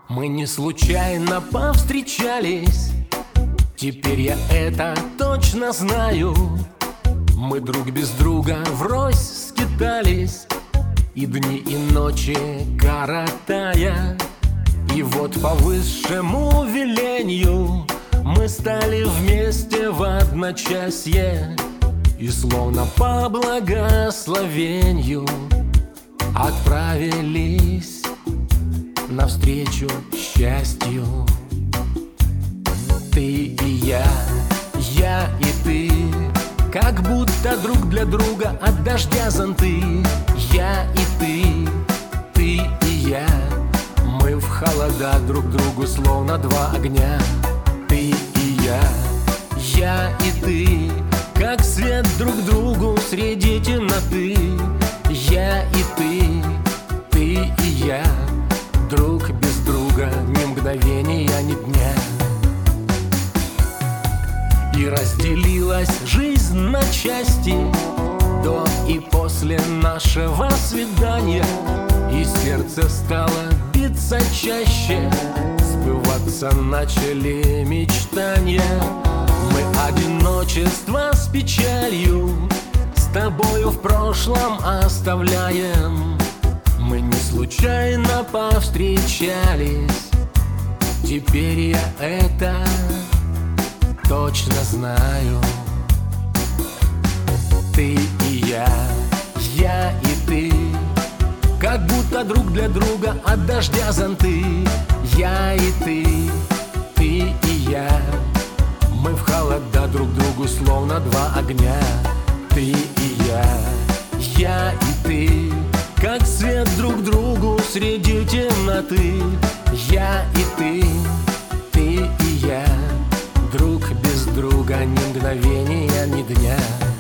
Мы не случайно повстречались, теперь я это точно знаю. Мы друг без друга врозь скитались, и дни, и ночи коротая. И вот по высшему велению мы стали вместе в одночасье, и словно по благословению отправились навстречу счастью. Ты и я и ты, как будто друг для друга от дождя зонты. Я и ты и я, мы в холода друг другу словно два огня. Ты и я и ты, как свет друг другу среди темноты. Я и ты и я, друг без друга, ни мгновения, ни дня. И разделилась жизнь на части до и после нашего свидания, и сердце стало биться чаще, сбываться начали мечтания. Мы одиночество с печалью с тобою в прошлом оставляем. Мы не случайно повстречались, теперь я это точно знаю. Ты и я и ты, как будто друг для друга от дождя зонты. Я и ты и я, мы в холода друг другу словно два огня. Ты и я и ты, как свет друг другу среди темноты. Я и ты и я, друг без друга, ни мгновения, ни дня.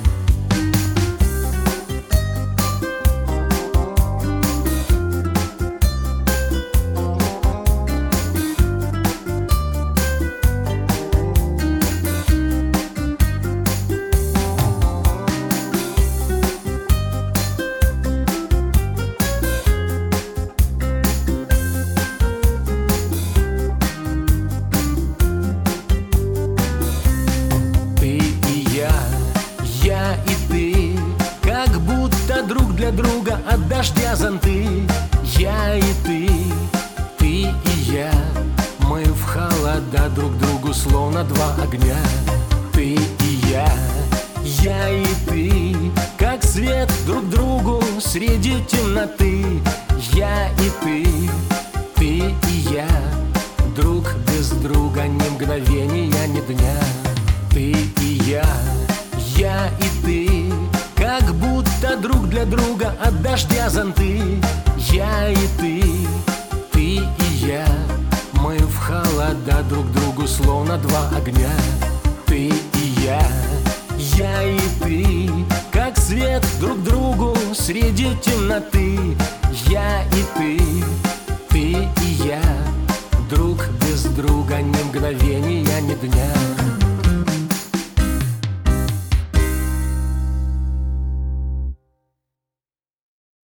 Друг для друга от дождя зонты. Я и ты и я, мы в холода друг другу словно два огня. Ты и я и ты, как свет друг другу среди темноты. Я и ты и я, друг без друга, ни мгновения, ни дня. Ты и я и ты, как будто друг для друга от дождя зонты. Я и ты и я, мы в холода друг другу словно два огня. Ты и я и ты, как свет друг другу среди темноты.